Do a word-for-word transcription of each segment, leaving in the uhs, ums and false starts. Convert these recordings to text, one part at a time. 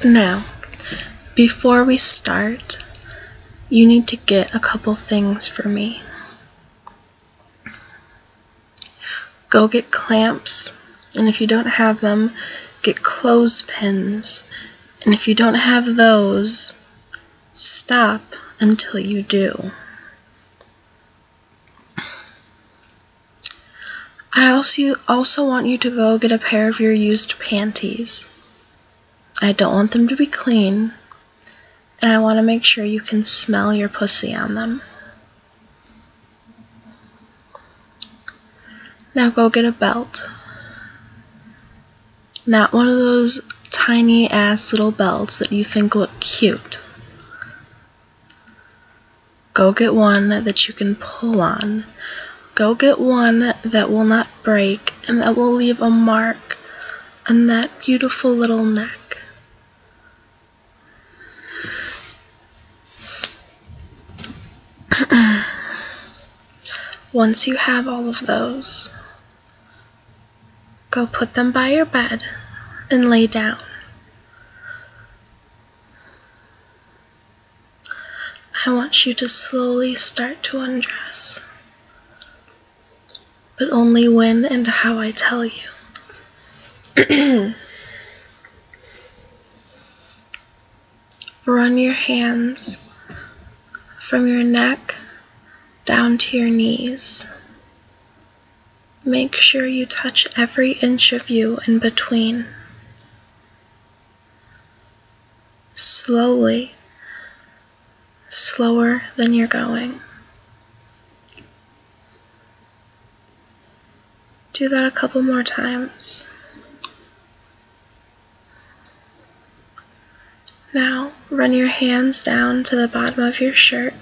Now, before we start, you need to get a couple things for me. Go get clamps, and if you don't have them, get clothespins, and if you don't have those, stop until you do. I also also want you to go get a pair of your used panties. I don't want them to be clean, and I want to make sure you can smell your pussy on them. Now go get a belt. Not one of those tiny ass little belts that you think look cute. Go get one that you can pull on. Go get one that will not break and that will leave a mark on that beautiful little neck. Once you have all of those, go put them by your bed and lay down. I want you to slowly start to undress, but only when and how I tell you. Run your hands from your neck down to your knees. Make sure you touch every inch of you in between. Slowly, slower than you're going. Do that a couple more times. Now, run your hands down to the bottom of your shirt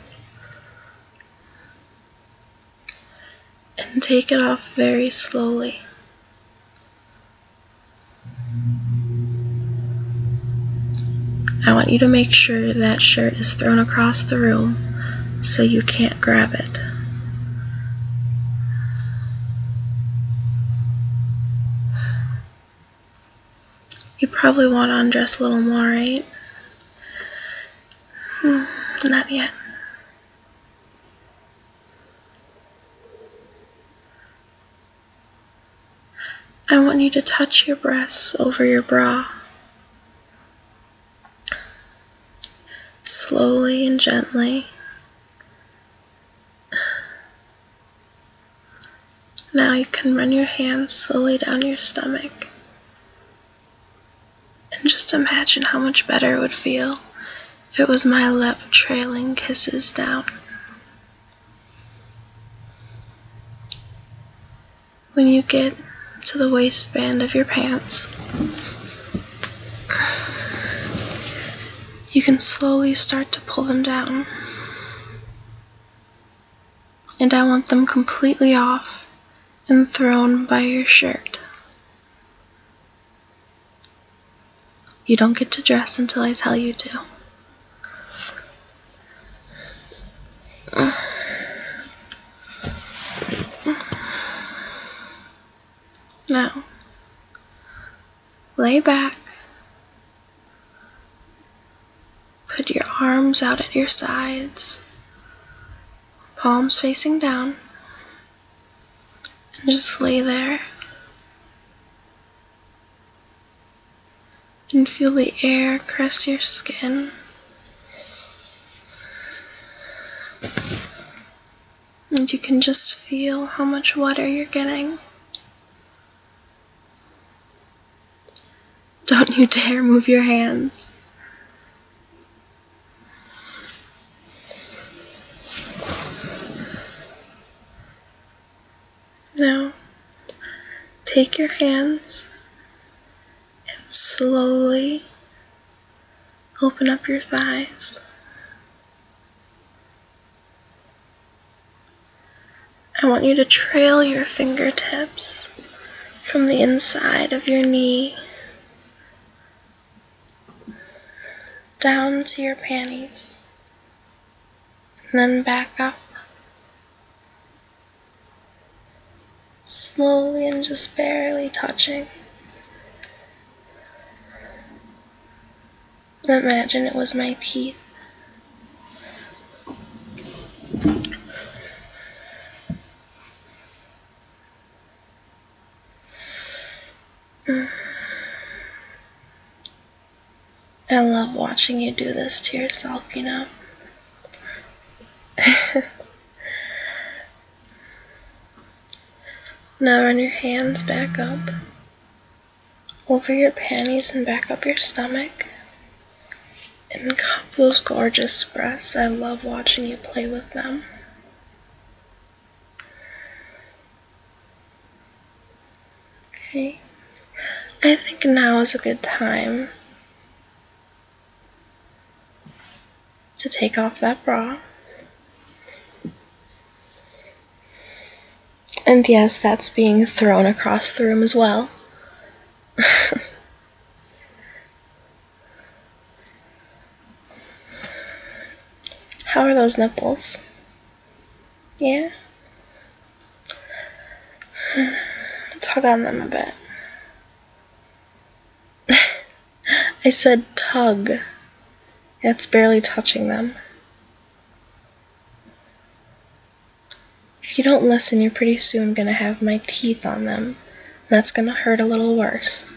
and take it off very slowly. I want you to make sure that shirt is thrown across the room so you can't grab it. You probably want to undress a little more, right? Hmm, not yet. I want you to touch your breasts over your bra. Slowly and gently. Now you can run your hands slowly down your stomach. And just imagine how much better it would feel if it was my lip trailing kisses down. When you get to the waistband of your pants, you can slowly start to pull them down. And I want them completely off and thrown by your shirt. You don't get to dress until I tell you to. Now, lay back. Put your arms out at your sides, palms facing down, and just lay there. And feel the air caress your skin. And you can just feel how much wetter you're getting. Don't you dare move your hands. Now, take your hands and slowly open up your thighs. I want you to trail your fingertips from the inside of your knee down to your panties, and then back up. Slowly and just barely touching. Imagine it was my teeth. I love watching you do this to yourself, you know. Now run your hands back up over your panties and back up your stomach. And cup those gorgeous breasts. I love watching you play with them. Okay. I think now is a good time to take off that bra. And yes, that's being thrown across the room as well. How are those nipples? Yeah? Tug on them a bit. I said tug. It's barely touching them. If you don't listen, you're pretty soon gonna have my teeth on them. That's gonna hurt a little worse.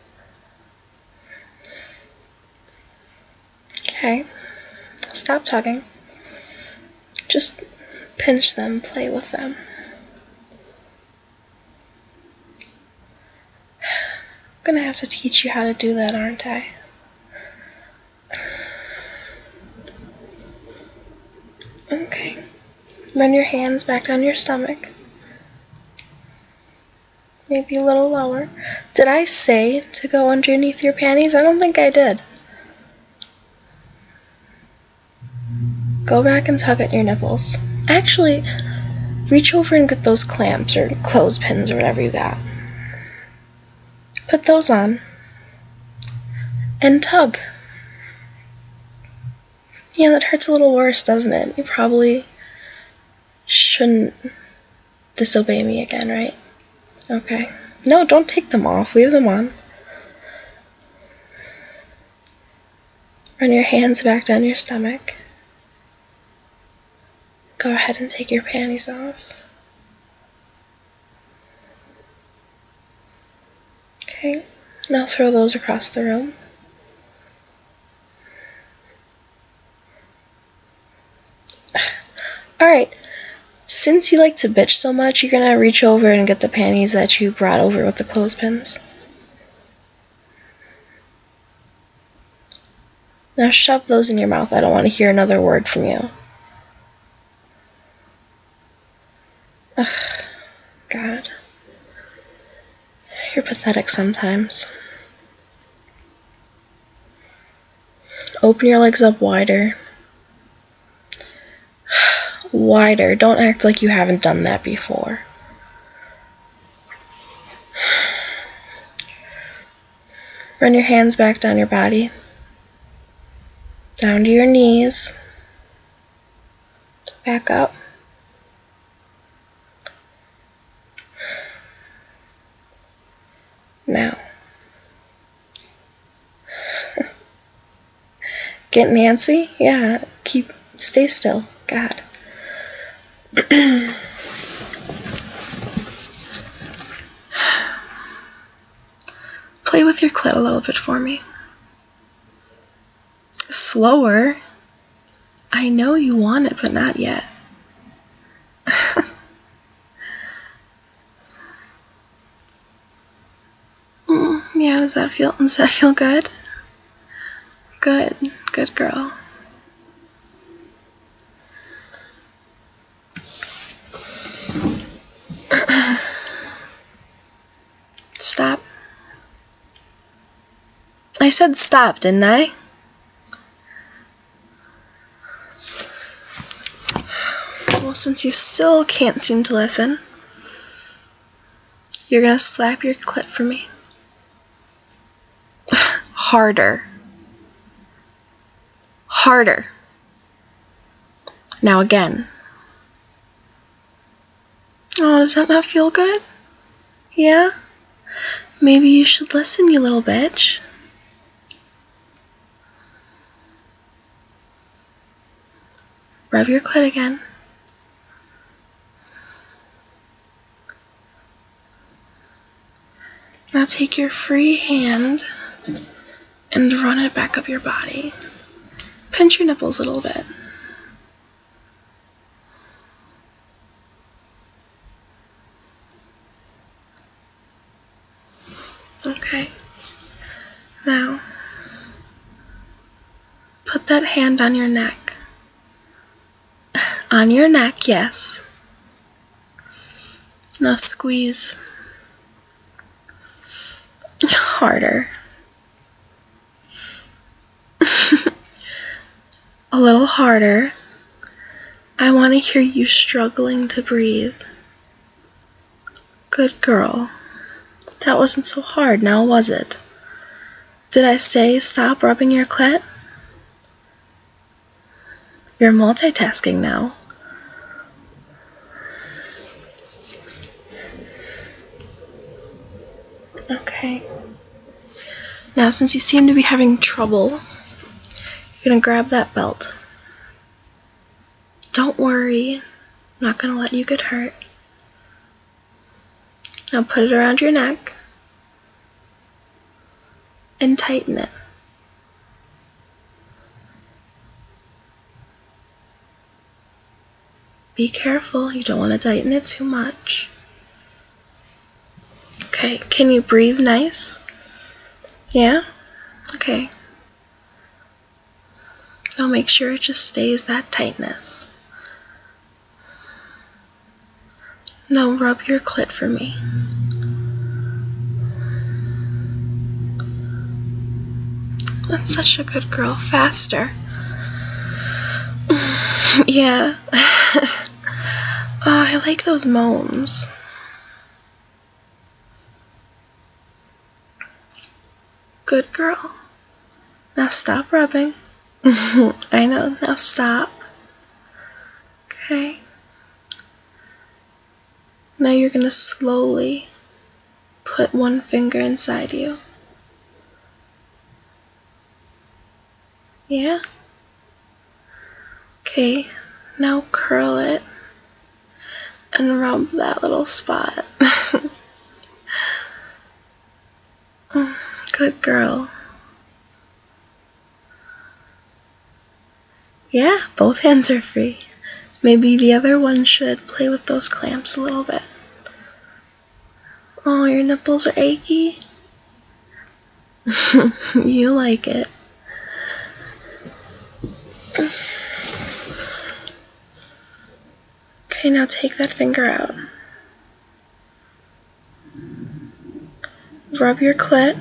Okay. Stop tugging. Just pinch them, play with them. I'm gonna have to teach you how to do that, aren't I? Okay. Run your hands back on your stomach. Maybe a little lower. Did I say to go underneath your panties? I don't think I did. Go back and tug at your nipples. Actually, reach over and get those clamps or clothespins or whatever you got. Put those on. And tug. Yeah, that hurts a little worse, doesn't it? You probably shouldn't disobey me again, right? Okay. No, don't take them off. Leave them on. Run your hands back down your stomach. Go ahead and take your panties off. Okay. Now throw those across the room. Alright. Since you like to bitch so much, you're gonna reach over and get the panties that you brought over with the clothespins. Now shove those in your mouth. I don't want to hear another word from you. Ugh, God. You're pathetic sometimes. Open your legs up wider. Wider. Don't act like you haven't done that before. Run your hands back down your body. Down to your knees. Back up. Now. Get Nancy? Yeah. Keep, stay still. God. Play with your clit a little bit for me. Slower. I know you want it, but not yet. mm, yeah, does that feel does that feel good? Good. Good girl. Stop. I said stop, didn't I? Well, since you still can't seem to listen, you're gonna slap your clit for me. Harder. Harder. Now again. Oh, does that not feel good? Yeah? Maybe you should listen, you little bitch. Rub your clit again. Now take your free hand and run it back up your body. Pinch your nipples a little bit. Okay. Now, put that hand on your neck. On your neck, yes. Now squeeze. Harder. A little harder. I want to hear you struggling to breathe. Good girl. That wasn't so hard, now was it? Did I say stop rubbing your clit? You're multitasking now. Okay. Now, since you seem to be having trouble, you're gonna grab that belt. Don't worry, I'm not gonna let you get hurt. Now put it around your neck and tighten it. Be careful, you don't want to tighten it too much. Okay, can you breathe nice? Yeah? Okay. Now make sure it just stays that tightness. Now rub your clit for me. That's such a good girl. Faster. Yeah. Oh, I like those moans. Good girl. Now stop rubbing. I know. Now stop. Okay. Now you're going to slowly put one finger inside you. Yeah? Okay, now curl it and rub that little spot. Good girl. Yeah, both hands are free. Maybe the other one should play with those clamps a little bit. Oh, your nipples are achy? You like it. Okay, now take that finger out. Rub your clit.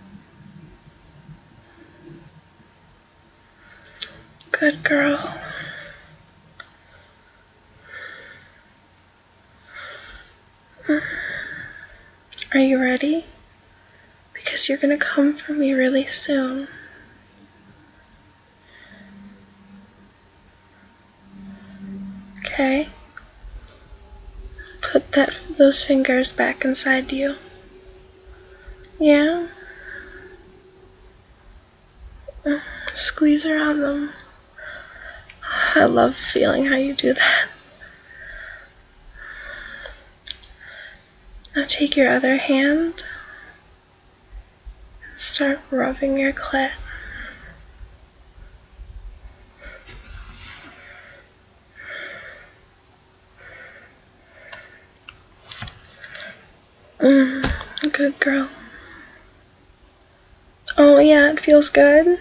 Good girl. Are you ready? Because you're gonna come for me really soon. Okay? Put that those fingers back inside you. Yeah? Squeeze around them. I love feeling how you do that. Now take your other hand and start rubbing your clit. Mm, good girl. Oh yeah, it feels good.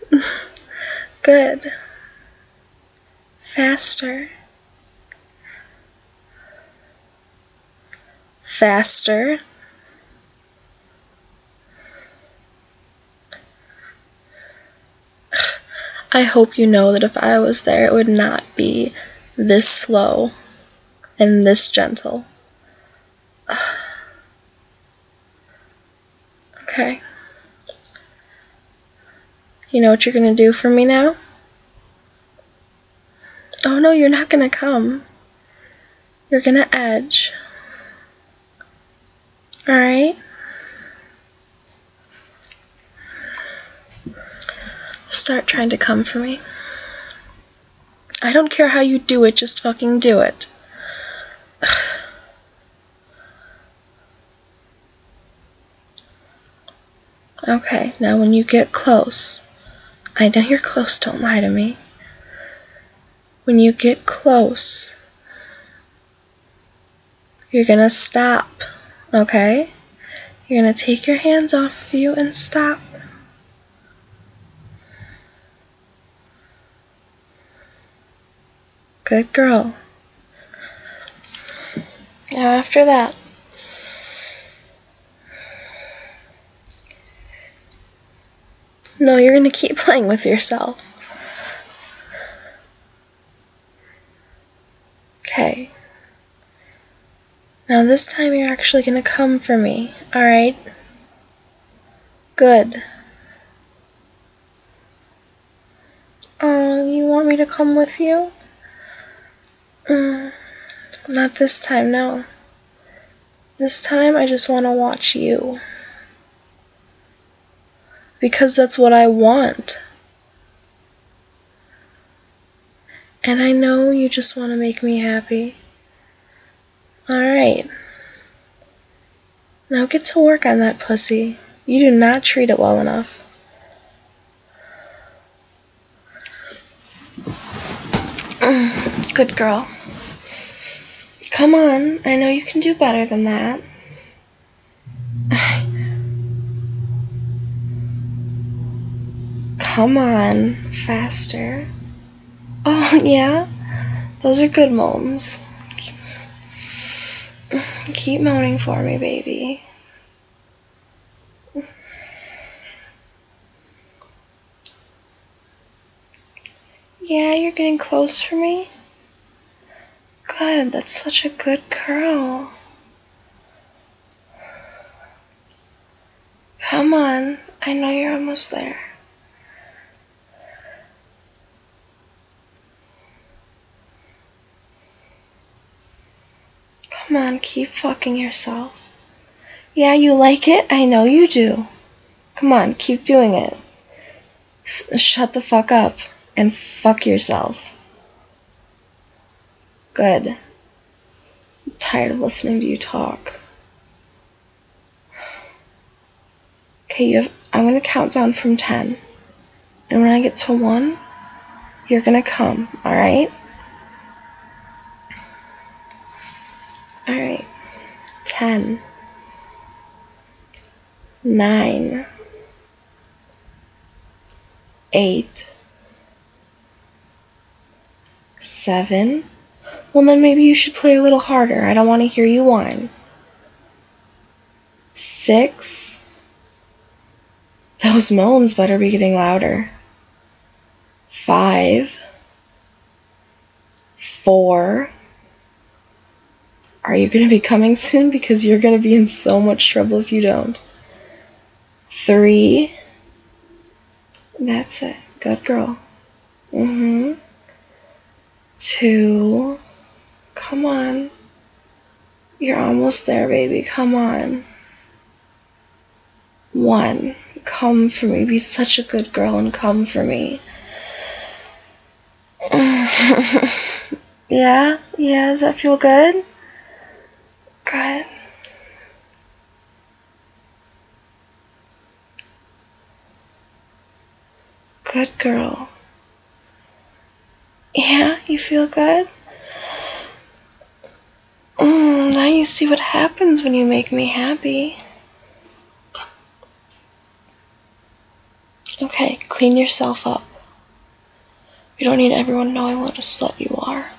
Good. Faster. Faster. I hope you know that if I was there, it would not be this slow and this gentle. Okay. You know what you're gonna do for me now? Oh no, you're not gonna come. You're gonna edge. Alright? Start trying to come for me. I don't care how you do it, just fucking do it. Okay, now when you get close, I know you're close, don't lie to me. When you get close, you're gonna stop, okay? You're gonna take your hands off of you and stop. Good girl. Now after that, no, you're gonna keep playing with yourself. Okay. Now this time you're actually gonna come for me, alright? Good. Oh, you want me to come with you? Mm, not this time, no. This time I just want to watch you. Because that's what I want. And I know you just want to make me happy. Alright. Now get to work on that pussy. You do not treat it well enough. Good girl. Come on, I know you can do better than that. Come on, faster. Oh, yeah? Those are good moans. Keep moaning for me, baby. Yeah, you're getting close for me? Good, that's such a good girl. Come on, I know you're almost there. Come on, keep fucking yourself. Yeah, you like it? I know you do. Come on, keep doing it. S- shut the fuck up and fuck yourself. Good. I'm tired of listening to you talk. Okay, you have, I'm gonna count down from ten. And when I get to one, you're gonna come, alright? Alright. Ten. Nine. Eight. Seven. Well, then maybe you should play a little harder. I don't want to hear you whine. Six. Those moans better be getting louder. Five. Four. Are you going to be coming soon? Because you're going to be in so much trouble if you don't. Three. That's it. Good girl. Mm-hmm. Two. Come on. You're almost there, baby. Come on. One. Come for me. Be such a good girl and come for me. Yeah? Yeah, does that feel good? Good. Good girl. Yeah, you feel good? Mm, now you see what happens when you make me happy. Okay, clean yourself up. You don't need everyone to know what a slut you are.